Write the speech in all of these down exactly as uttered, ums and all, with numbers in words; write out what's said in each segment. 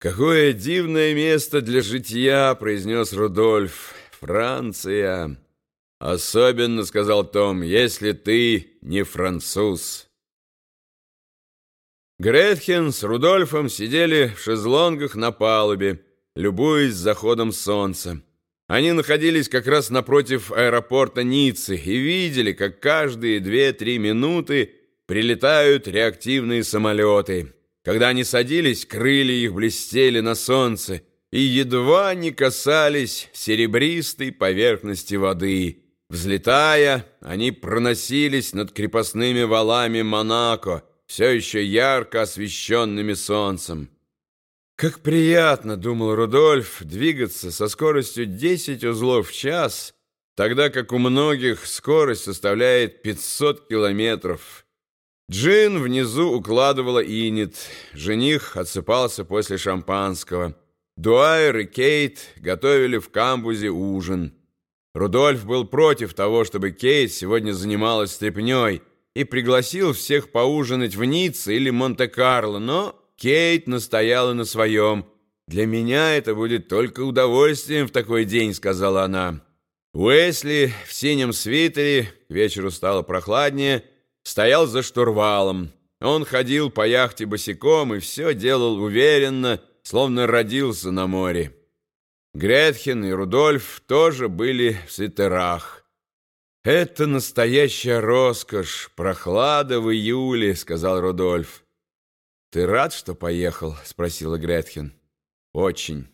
«Какое дивное место для житья!» — произнес Рудольф. «Франция!» «Особенно, — сказал Том, — если ты не француз». Гретхен с Рудольфом сидели в шезлонгах на палубе, любуясь заходом солнца. Они находились как раз напротив аэропорта Ниццы и видели, как каждые две-три минуты прилетают реактивные самолеты. Когда они садились, крылья их блестели на солнце и едва не касались серебристой поверхности воды. Взлетая, они проносились над крепостными валами Монако, все еще ярко освещенными солнцем. «Как приятно, — думал Рудольф, — двигаться со скоростью десять узлов в час, тогда как у многих скорость составляет пятьсот километров». Джин внизу укладывала инет, жених отсыпался после шампанского. Дуайер и Кейт готовили в камбузе ужин. Рудольф был против того, чтобы Кейт сегодня занималась стряпнёй, и пригласил всех поужинать в Ницце или Монте-Карло, но Кейт настояла на своем. «Для меня это будет только удовольствием в такой день», — сказала она. Уэсли в синем свитере, к вечеру стало прохладнее, стоял за штурвалом. Он ходил по яхте босиком и все делал уверенно, словно родился на море. Гретхен и Рудольф тоже были в свитерах. «Это настоящая роскошь, прохлада в июле», — сказал Рудольф. «Ты рад, что поехал?» — спросила Гретхен. «Очень».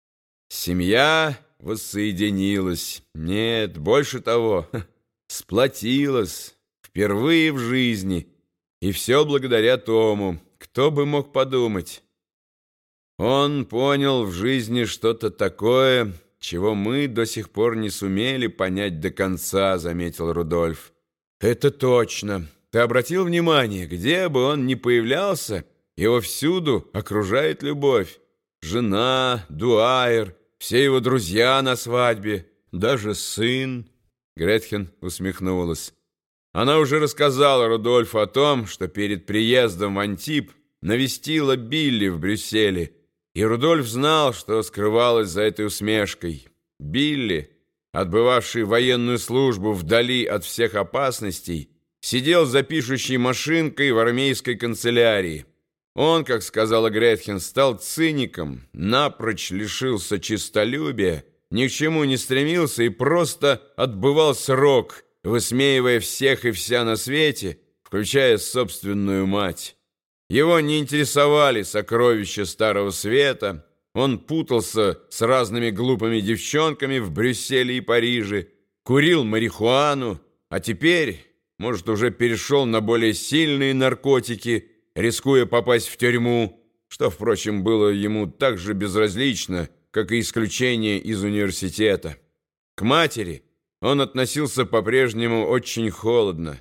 Семья воссоединилась. Нет, больше того, сплотилась. Впервые в жизни. И все благодаря Тому. Кто бы мог подумать? Он понял в жизни что-то такое, чего мы до сих пор не сумели понять до конца, заметил Рудольф. Это точно. Ты обратил внимание, где бы он ни появлялся, его всюду окружает любовь. Жена, Дуайер, все его друзья на свадьбе, даже сын. Гретхен усмехнулась. Она уже рассказала Рудольфу о том, что перед приездом в Антиб навестила Билли в Брюсселе, и Рудольф знал, что скрывалось за этой усмешкой. Билли, отбывавший военную службу вдали от всех опасностей, сидел за пишущей машинкой в армейской канцелярии. Он, как сказала Гретхен, стал циником, напрочь лишился честолюбия, ни к чему не стремился и просто отбывал срок, высмеивая всех и вся на свете, включая собственную мать. Его не интересовали сокровища Старого Света, он путался с разными глупыми девчонками в Брюсселе и Париже, курил марихуану, а теперь, может, уже перешел на более сильные наркотики, рискуя попасть в тюрьму, что, впрочем, было ему так же безразлично, как и исключение из университета. К матери он относился по-прежнему очень холодно.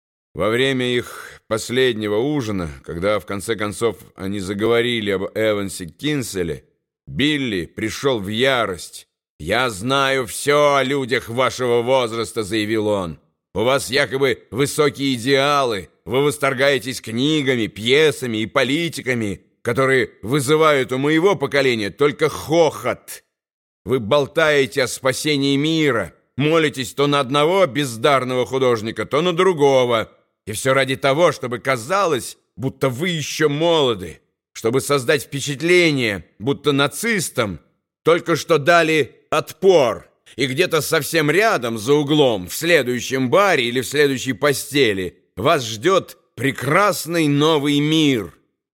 Во время их последнего ужина, когда в конце концов они заговорили об Эвансе Кинселе, Билли пришел в ярость. «Я знаю все о людях вашего возраста», — заявил он. «У вас якобы высокие идеалы, вы восторгаетесь книгами, пьесами и политиками, которые вызывают у моего поколения только хохот. Вы болтаете о спасении мира, молитесь то на одного бездарного художника, то на другого. И все ради того, чтобы казалось, будто вы еще молоды, чтобы создать впечатление, будто нацистам только что дали отпор, и где-то совсем рядом, за углом, в следующем баре или в следующей постели вас ждет прекрасный новый мир».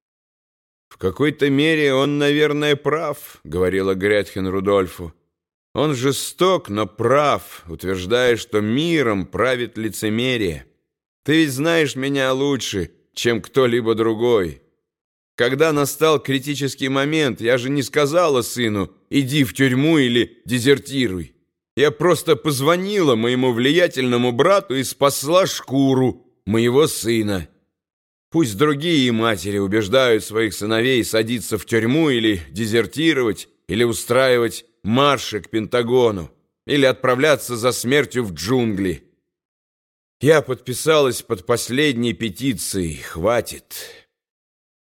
«В какой-то мере он, наверное, прав», — говорила Гретхен Рудольфу. «Он жесток, но прав, утверждая, что миром правит лицемерие. Ты ведь знаешь меня лучше, чем кто-либо другой. Когда настал критический момент, я же не сказала сыну «иди в тюрьму» или «дезертируй». Я просто позвонила моему влиятельному брату и спасла шкуру моего сына. Пусть другие матери убеждают своих сыновей садиться в тюрьму или дезертировать, или устраивать марши к Пентагону, или отправляться за смертью в джунгли. Я подписалась под последней петицией. Хватит.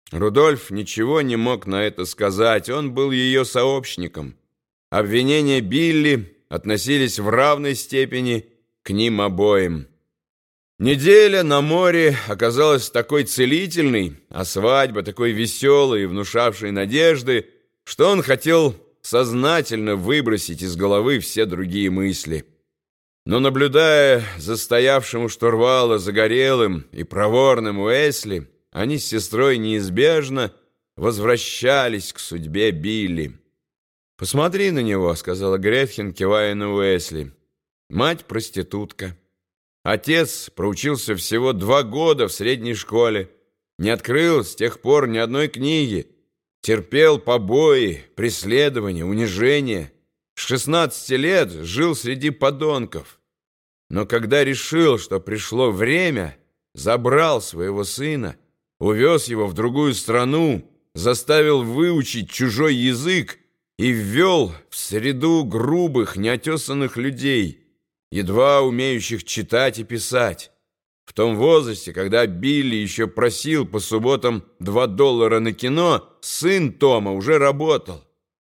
Рудольф ничего не мог на это сказать, он был ее сообщником. Обвинения Билли относились в равной степени к ним обоим. Неделя на море оказалась такой целительной, а свадьба такой веселой и внушавшей надежды, что он хотел сознательно выбросить из головы все другие мысли. Но, наблюдая за стоявшим у штурвала загорелым и проворным Уэсли, они с сестрой неизбежно возвращались к судьбе Билли. «Посмотри на него», — сказала Гретхен, кивая на Уэсли. «Мать проститутка. Отец проучился всего два года в средней школе, не открыл с тех пор ни одной книги, терпел побои, преследования, унижения. С шестнадцати лет жил среди подонков. Но когда решил, что пришло время, забрал своего сына, увез его в другую страну, заставил выучить чужой язык и ввел в среду грубых, неотесанных людей, едва умеющих читать и писать. В том возрасте, когда Билли еще просил по субботам два доллара на кино, сын Тома уже работал.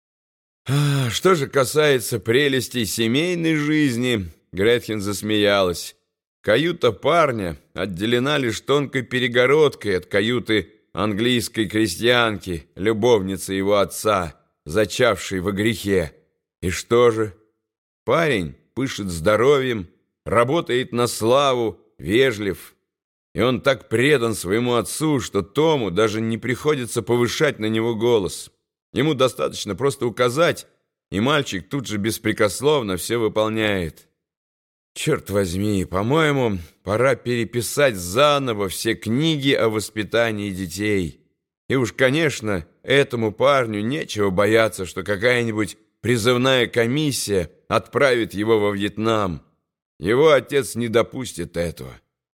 А, что же касается прелестей семейной жизни, Гретхен засмеялась. Каюта парня отделена лишь тонкой перегородкой от каюты английской крестьянки, любовницы его отца, зачавшей во грехе. И что же? Парень пышет здоровьем, работает на славу, вежлив. И он так предан своему отцу, что Тому даже не приходится повышать на него голос. Ему достаточно просто указать, и мальчик тут же беспрекословно все выполняет. Черт возьми, по-моему, пора переписать заново все книги о воспитании детей. И уж, конечно, этому парню нечего бояться, что какая-нибудь призывная комиссия отправит его во Вьетнам. Его отец не допустит этого.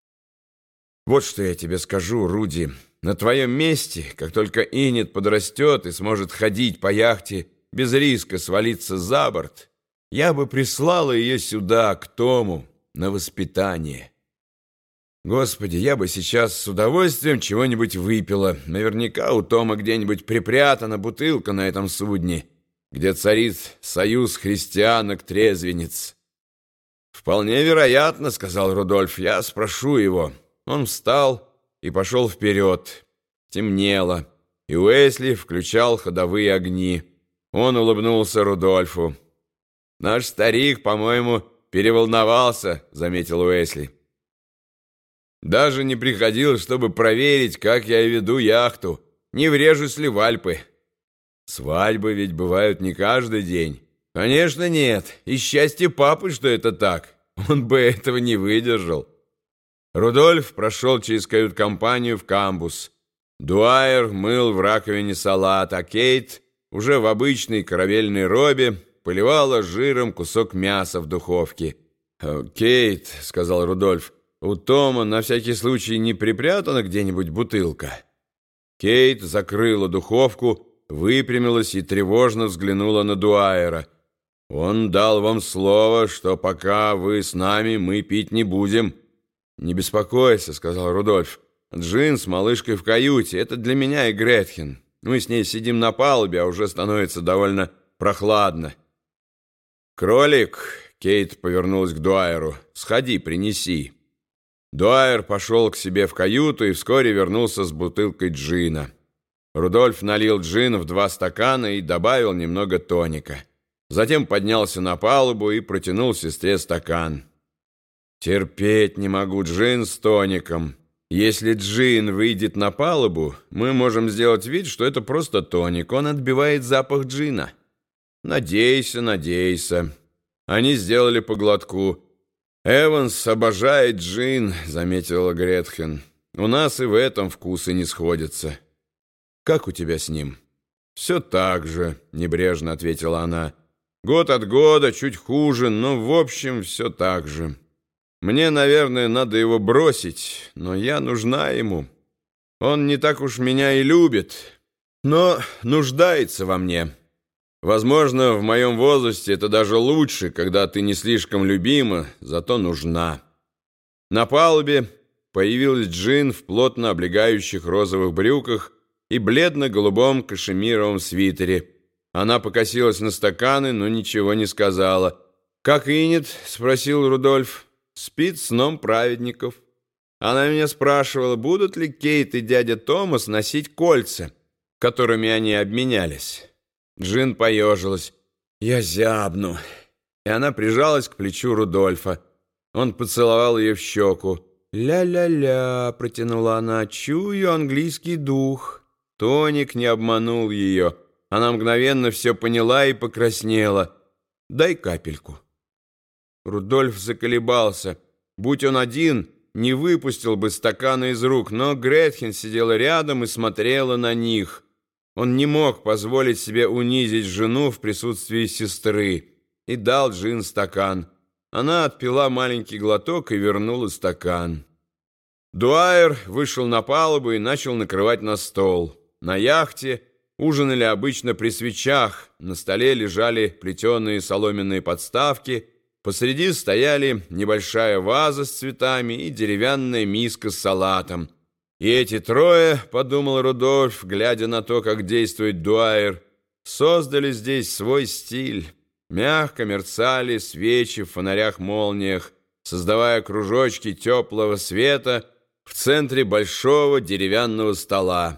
Вот что я тебе скажу, Руди. На твоем месте, как только Иннет подрастет и сможет ходить по яхте без риска свалиться за борт, я бы прислала ее сюда, к Тому, на воспитание. Господи, я бы сейчас с удовольствием чего-нибудь выпила. Наверняка у Тома где-нибудь припрятана бутылка на этом судне, где царит союз христианок-трезвенниц. «Вполне вероятно», — сказал Рудольф, — «я спрошу его». Он встал и пошел вперед. Темнело, и Уэсли включал ходовые огни. Он улыбнулся Рудольфу. «Наш старик, по-моему, переволновался», — заметил Уэсли. «Даже не приходил, чтобы проверить, как я веду яхту, не врежусь ли в Альпы. Свадьбы ведь бывают не каждый день». «Конечно нет, и счастье папы, что это так. Он бы этого не выдержал». Рудольф прошел через кают-компанию в камбус. Дуайер мыл в раковине салат, а Кейт уже в обычной корабельной робе поливала жиром кусок мяса в духовке. «Кейт», — сказал Рудольф, — «у Тома на всякий случай не припрятана где-нибудь бутылка?» Кейт закрыла духовку, выпрямилась и тревожно взглянула на Дуайера. «Он дал вам слово, что пока вы с нами, мы пить не будем». «Не беспокойся», — сказал Рудольф. «Джин с малышкой в каюте. Это для меня и Гретхен. Мы с ней сидим на палубе, а уже становится довольно прохладно». «Кролик», — Кейт повернулась к Дуайеру, — «сходи, принеси». Дуайер пошел к себе в каюту и вскоре вернулся с бутылкой джина. Рудольф налил джин в два стакана и добавил немного тоника. Затем поднялся на палубу и протянул сестре стакан. «Терпеть не могу джин с тоником. Если джин выйдет на палубу, мы можем сделать вид, что это просто тоник. Он отбивает запах джина». «Надейся, надейся». Они сделали по глотку. «Эванс обожает джин», — заметила Гретхен. «У нас и в этом вкусы не сходятся». «Как у тебя с ним?» «Все так же», — небрежно ответила она. «Год от года, чуть хуже, но в общем все так же. Мне, наверное, надо его бросить, но я нужна ему. Он не так уж меня и любит, но нуждается во мне. Возможно, в моем возрасте это даже лучше, когда ты не слишком любима, зато нужна». На палубе появилась Джин в плотно облегающих розовых брюках и бледно-голубом кашемировом свитере. Она покосилась на стаканы, но ничего не сказала. «Как Инет?» — спросил Рудольф. «Спит сном праведников». Она меня спрашивала, будут ли Кейт и дядя Томас носить кольца, которыми они обменялись. Джин поежилась. «Я зябну». И она прижалась к плечу Рудольфа. Он поцеловал ее в щеку. «Ля-ля-ля», — протянула она, — «чую английский дух». Тоник не обманул ее. Она мгновенно все поняла и покраснела. «Дай капельку». Рудольф заколебался. Будь он один, не выпустил бы стакана из рук, но Гретхен сидела рядом и смотрела на них. Он не мог позволить себе унизить жену в присутствии сестры и дал Джин стакан. Она отпила маленький глоток и вернула стакан. Дуайер вышел на палубу и начал накрывать на стол. На яхте ужинали обычно при свечах, на столе лежали плетеные соломенные подставки, посреди стояли небольшая ваза с цветами и деревянная миска с салатом. И эти трое, подумал Рудольф, глядя на то, как действует Дуайер, создали здесь свой стиль. Мягко мерцали свечи в фонарях-молниях, создавая кружочки теплого света в центре большого деревянного стола.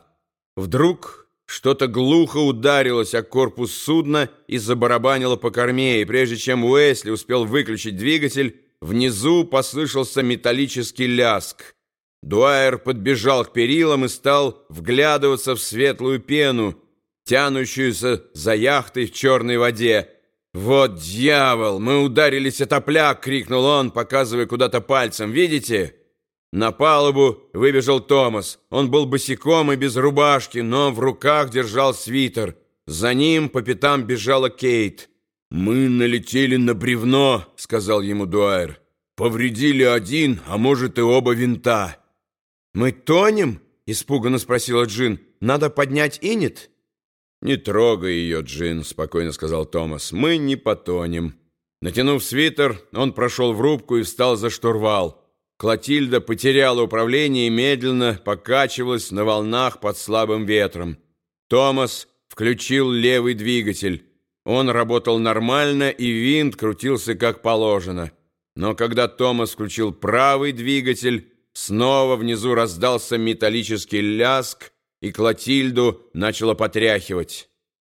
Вдруг что-то глухо ударилось о корпус судна и забарабанило по корме, и прежде чем Уэсли успел выключить двигатель, внизу послышался металлический ляск. Дуайер подбежал к перилам и стал вглядываться в светлую пену, тянущуюся за яхтой в черной воде. «Вот дьявол! Мы ударились о топляк!» — крикнул он, показывая куда-то пальцем. «Видите?» На палубу выбежал Томас. Он был босиком и без рубашки, но в руках держал свитер. За ним по пятам бежала Кейт. «Мы налетели на бревно», — сказал ему Дуайер. «Повредили один, а может и оба винта». «Мы тонем?» — испуганно спросила Джин. «Надо поднять Инет?» «Не трогай ее, Джин», — спокойно сказал Томас. «Мы не потонем». Натянув свитер, он прошел в рубку и встал за штурвал. Клотильда потеряла управление и медленно покачивалась на волнах под слабым ветром. Томас включил левый двигатель. Он работал нормально, и винт крутился как положено. Но когда Томас включил правый двигатель, снова внизу раздался металлический ляск, и Клотильду начало потряхивать.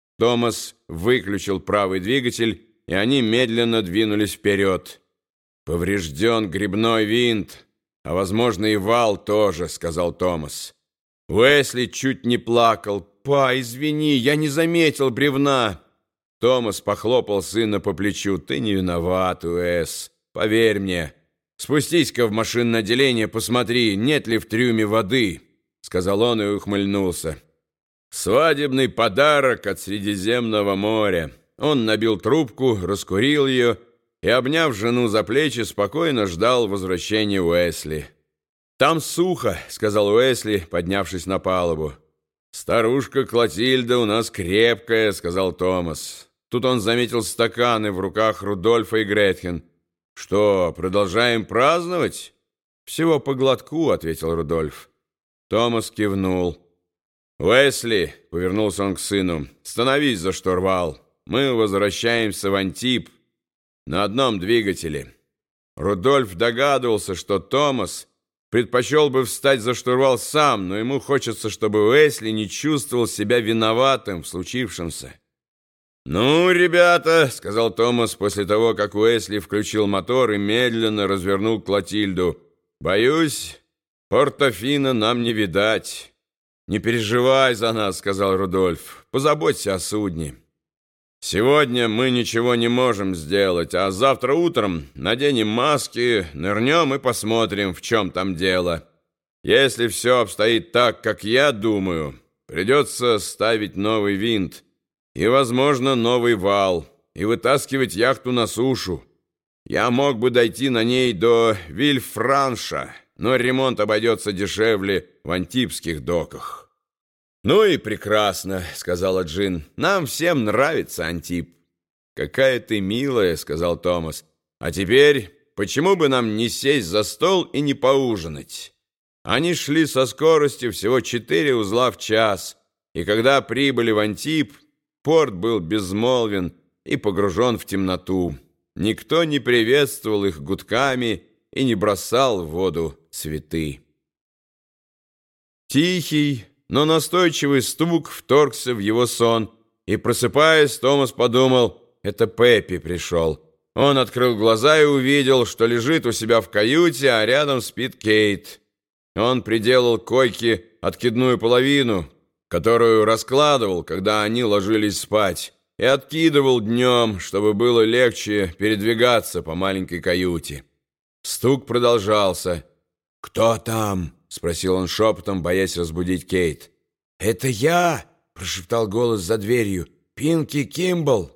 Томас выключил правый двигатель, и они медленно двинулись вперед. «Поврежден гребной винт, а, возможно, и вал тоже», — сказал Томас. Уэсли чуть не плакал. «Па, извини, я не заметил бревна». Томас похлопал сына по плечу. «Ты не виноват, Уэс, поверь мне. Спустись-ка в машинное отделение, посмотри, нет ли в трюме воды», — сказал он и ухмыльнулся. «Свадебный подарок от Средиземного моря». Он набил трубку, раскурил ее и, обняв жену за плечи, спокойно ждал возвращения Уэсли. «Там сухо», — сказал Уэсли, поднявшись на палубу. «Старушка Клотильда у нас крепкая», — сказал Томас. Тут он заметил стаканы в руках Рудольфа и Гретхен. «Что, продолжаем праздновать?» «Всего по глотку», — ответил Рудольф. Томас кивнул. «Уэсли», — повернулся он к сыну, — «становись за штурвал. Мы возвращаемся в Антиб на одном двигателе». Рудольф догадывался, что Томас предпочел бы встать за штурвал сам, но ему хочется, чтобы Уэсли не чувствовал себя виноватым в случившемся. «Ну, ребята», — сказал Томас после того, как Уэсли включил мотор и медленно развернул Клотильду, — «боюсь, Портофино нам не видать». «Не переживай за нас», — сказал Рудольф, — «позаботься о судне». «Сегодня мы ничего не можем сделать, а завтра утром наденем маски, нырнем и посмотрим, в чем там дело. Если все обстоит так, как я думаю, придется ставить новый винт и, возможно, новый вал и вытаскивать яхту на сушу. Я мог бы дойти на ней до Вильфранша, но ремонт обойдется дешевле в антибских доках». «Ну и прекрасно», — сказала Джин. «Нам всем нравится Антиб». «Какая ты милая», — сказал Томас. «А теперь почему бы нам не сесть за стол и не поужинать?» Они шли со скоростью всего четыре узла в час, и когда прибыли в Антиб, порт был безмолвен и погружен в темноту. Никто не приветствовал их гудками и не бросал в воду цветы. Тихий, но настойчивый стук вторгся в его сон, и, просыпаясь, Томас подумал, это Пеппи пришел. Он открыл глаза и увидел, что лежит у себя в каюте, а рядом спит Кейт. Он приделал к койке откидную половину, которую раскладывал, когда они ложились спать, и откидывал днем, чтобы было легче передвигаться по маленькой каюте. Стук продолжался. «Кто там?» — спросил он шепотом, боясь разбудить Кейт. «Это я!» — прошептал голос за дверью. «Пинки Кимбл!»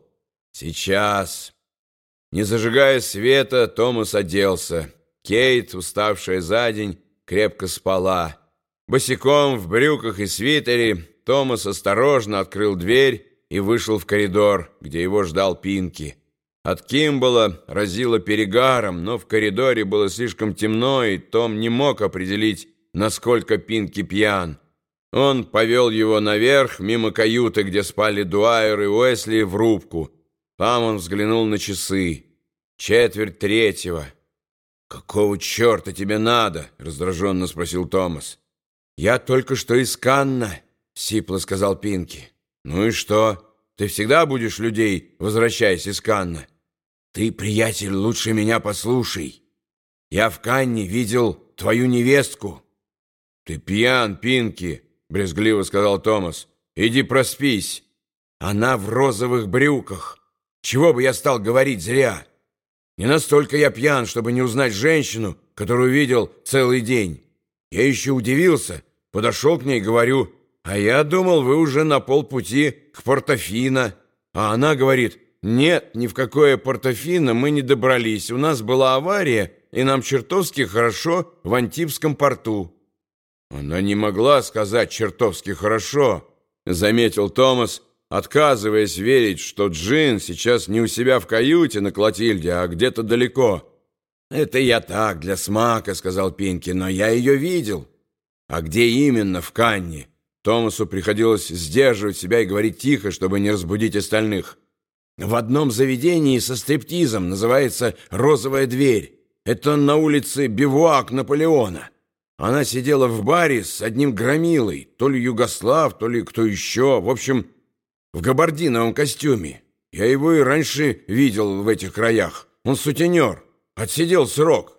«Сейчас!» Не зажигая света, Томас оделся. Кейт, уставшая за день, крепко спала. Босиком, в брюках и свитере, Томас осторожно открыл дверь и вышел в коридор, где его ждал Пинки. От Кимбала разило перегаром, но в коридоре было слишком темно, и Том не мог определить, насколько Пинки пьян. Он повел его наверх, мимо каюты, где спали Дуайер и Уэсли, в рубку. Там он взглянул на часы. Четверть третьего. «Какого черта тебе надо?» — раздраженно спросил Томас. «Я только что из Канна», — сипло сказал Пинки. «Ну и что? Ты всегда будешь людей, возвращаясь из Канна?» «Ты, приятель, лучше меня послушай. Я в Канне видел твою невестку». «Ты пьян, Пинки», — брезгливо сказал Томас. «Иди проспись». «Она в розовых брюках. Чего бы я стал говорить зря? Не настолько я пьян, чтобы не узнать женщину, которую видел целый день. Я еще удивился, подошел к ней и говорю, а я думал, вы уже на полпути к Портофино. А она говорит, нет, ни в какое Портофино мы не добрались, у нас была авария, и нам чертовски хорошо в Антибском порту». «Она не могла сказать чертовски хорошо», — заметил Томас, отказываясь верить, что Джин сейчас не у себя в каюте на Клотильде, а где-то далеко. «Это я так, для смака», — сказал Пинки, — «но я ее видел». «А где именно в Канне?» Томасу приходилось сдерживать себя и говорить тихо, чтобы не разбудить остальных. «В одном заведении со стриптизом, называется «Розовая дверь». Это на улице Бивуак Наполеона. Она сидела в баре с одним громилой, то ли югослав, то ли кто еще, в общем, в габардиновом костюме. Я его и раньше видел в этих краях. Он сутенер, отсидел срок».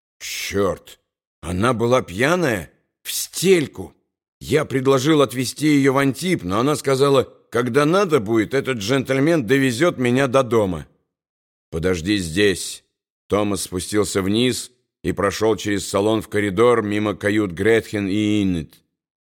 «Черт! Она была пьяная? В стельку!» Я предложил отвезти ее в Антиб, но она сказала, когда надо будет, этот джентльмен довезет меня до дома. «Подожди здесь». Томас спустился вниз и прошел через салон в коридор мимо кают Гретхен и Иннет.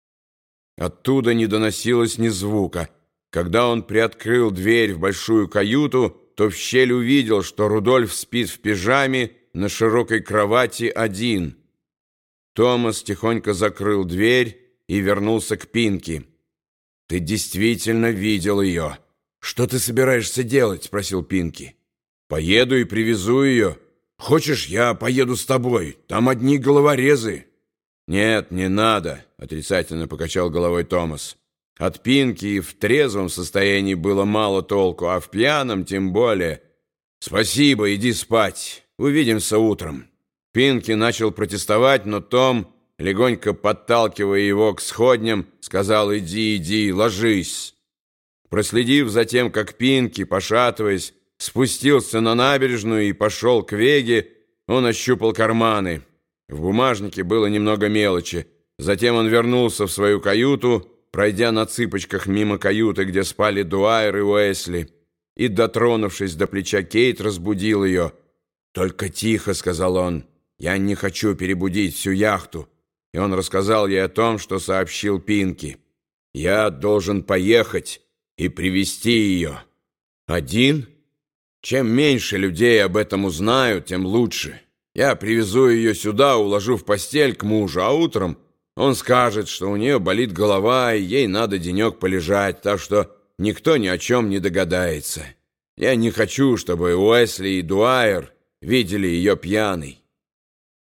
Оттуда не доносилось ни звука. Когда он приоткрыл дверь в большую каюту, то в щель увидел, что Рудольф спит в пижаме на широкой кровати один. Томас тихонько закрыл дверь и вернулся к Пинки. «Ты действительно видел ее. Что ты собираешься делать?» — спросил Пинки. «Поеду и привезу ее. Хочешь, я поеду с тобой? Там одни головорезы». «Нет, не надо», — отрицательно покачал головой Томас. От Пинки в трезвом состоянии было мало толку, а в пьяном тем более. «Спасибо, иди спать. Увидимся утром». Пинки начал протестовать, но Том, легонько подталкивая его к сходням, сказал «иди, иди, ложись». Проследив за тем, как Пинки, пошатываясь, спустился на набережную и пошел к Веге, он ощупал карманы. В бумажнике было немного мелочи. Затем он вернулся в свою каюту, пройдя на цыпочках мимо каюты, где спали Дуайер и Уэсли, и, дотронувшись до плеча Кейт, разбудил ее. «Только тихо», — сказал он, — «я не хочу перебудить всю яхту». И он рассказал ей о том, что сообщил Пинки. «Я должен поехать и привезти ее». «Один? Чем меньше людей об этом узнают, тем лучше. Я привезу ее сюда, уложу в постель к мужу, а утром он скажет, что у нее болит голова, и ей надо денек полежать, так что никто ни о чем не догадается. Я не хочу, чтобы Уэсли и Дуайер видели ее пьяной».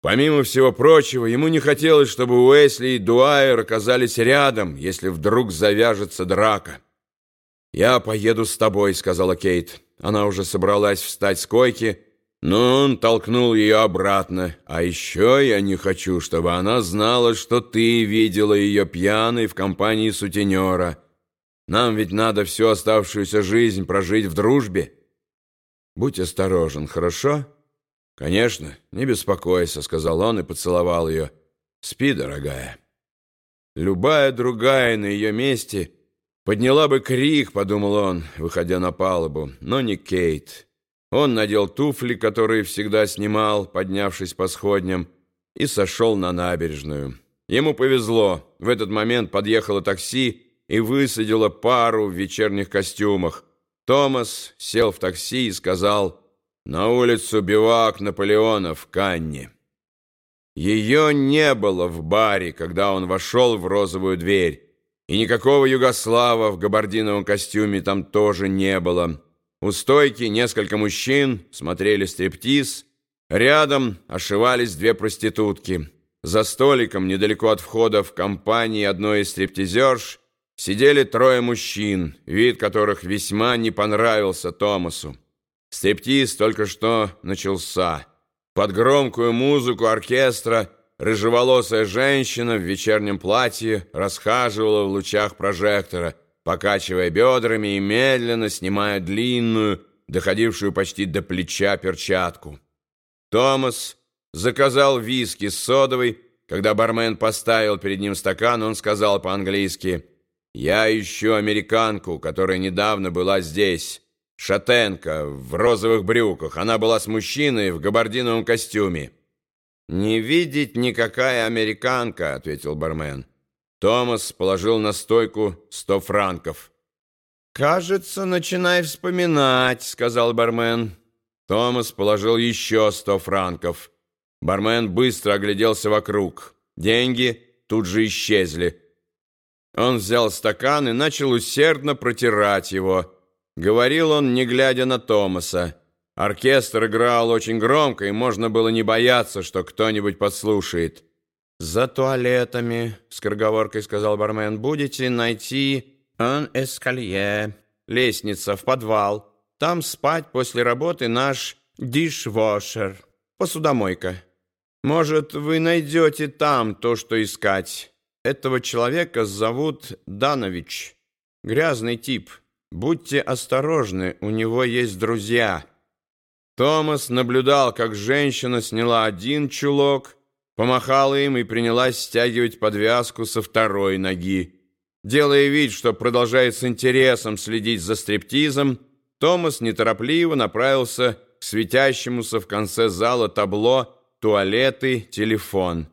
Помимо всего прочего, ему не хотелось, чтобы Уэсли и Дуайер оказались рядом, если вдруг завяжется драка. «Я поеду с тобой», — сказала Кейт. Она уже собралась встать с койки, но он толкнул ее обратно. «А еще я не хочу, чтобы она знала, что ты видела ее пьяной в компании сутенера. Нам ведь надо всю оставшуюся жизнь прожить в дружбе. Будь осторожен, хорошо?» «Конечно, не беспокойся», — сказал он и поцеловал ее. «Спи, дорогая». Любая другая на ее месте подняла бы крик, подумал он, выходя на палубу, но не Кейт. Он надел туфли, которые всегда снимал, поднявшись по сходням, и сошел на набережную. Ему повезло. В этот момент подъехало такси и высадило пару в вечерних костюмах. Томас сел в такси и сказал: «На улицу бивак Наполеона в Канне». Ее не было в баре, когда он вошел в розовую дверь, и никакого югослава в габардиновом костюме там тоже не было. У стойки несколько мужчин смотрели стриптиз, рядом ошивались две проститутки. За столиком, недалеко от входа в компании одной из стриптизерш, сидели трое мужчин, вид которых весьма не понравился Томасу. Стриптиз только что начался. Под громкую музыку оркестра рыжеволосая женщина в вечернем платье расхаживала в лучах прожектора, покачивая бедрами и медленно снимая длинную, доходившую почти до плеча перчатку. Томас заказал виски с содовой. Когда бармен поставил перед ним стакан, он сказал по-английски: «Я ищу американку, которая недавно была здесь. Шатенка в розовых брюках. Она была с мужчиной в габардиновом костюме». «Не видеть никакая американка», — ответил бармен. Томас положил на стойку сто франков. «Кажется, начинай вспоминать», — сказал бармен. Томас положил еще сто франков. Бармен быстро огляделся вокруг. Деньги тут же исчезли. Он взял стакан и начал усердно протирать его. Говорил он, не глядя на Томаса. Оркестр играл очень громко, и можно было не бояться, что кто-нибудь подслушает. «За туалетами», — скороговоркой сказал бармен, — «будете найти un escalier, лестница в подвал. Там спать после работы наш dishwasher, посудомойка. Может, вы найдете там то, что искать. Этого человека зовут Данович. Грязный тип. Будьте осторожны, у него есть друзья». Томас наблюдал, как женщина сняла один чулок, помахала им и принялась стягивать подвязку со второй ноги. Делая вид, что продолжает с интересом следить за стриптизом, Томас неторопливо направился к светящемуся в конце зала табло «Туалеты, телефон».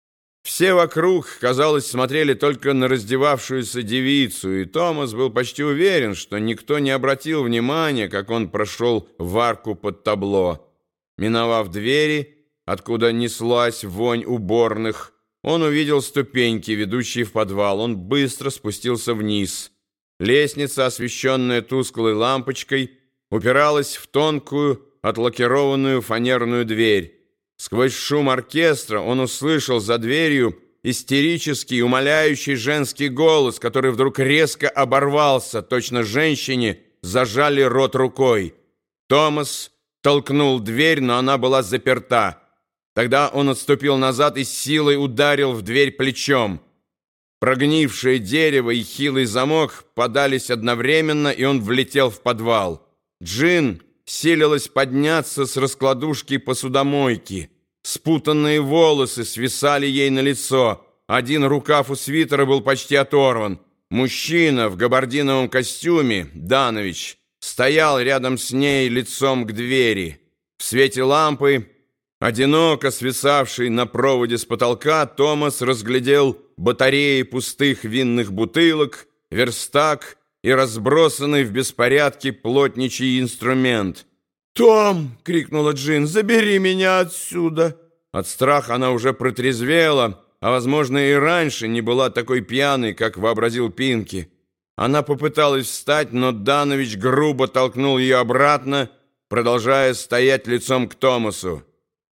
Все вокруг, казалось, смотрели только на раздевавшуюся девицу, и Томас был почти уверен, что никто не обратил внимания, как он прошел в арку под табло. Миновав двери, откуда неслась вонь уборных, он увидел ступеньки, ведущие в подвал. Он быстро спустился вниз. Лестница, освещенная тусклой лампочкой, упиралась в тонкую, отлакированную фанерную дверь. Сквозь шум оркестра он услышал за дверью истерический, умоляющий женский голос, который вдруг резко оборвался, точно женщине зажали рот рукой. Томас толкнул дверь, но она была заперта. Тогда он отступил назад и с силой ударил в дверь плечом. Прогнившее дерево и хилый замок подались одновременно, и он влетел в подвал. Джин силилась подняться с раскладушки посудомойки. Спутанные волосы свисали ей на лицо. Один рукав у свитера был почти оторван. Мужчина в габардиновом костюме, Данович, стоял рядом с ней лицом к двери. В свете лампы, одиноко свисавшей на проводе с потолка, Томас разглядел батареи пустых винных бутылок, верстак и разбросанный в беспорядке плотничий инструмент. «Том!» — крикнула Джин. «Забери меня отсюда!» От страха она уже протрезвела, а, возможно, и раньше не была такой пьяной, как вообразил Пинки. Она попыталась встать, но Данович грубо толкнул ее обратно, продолжая стоять лицом к Томасу.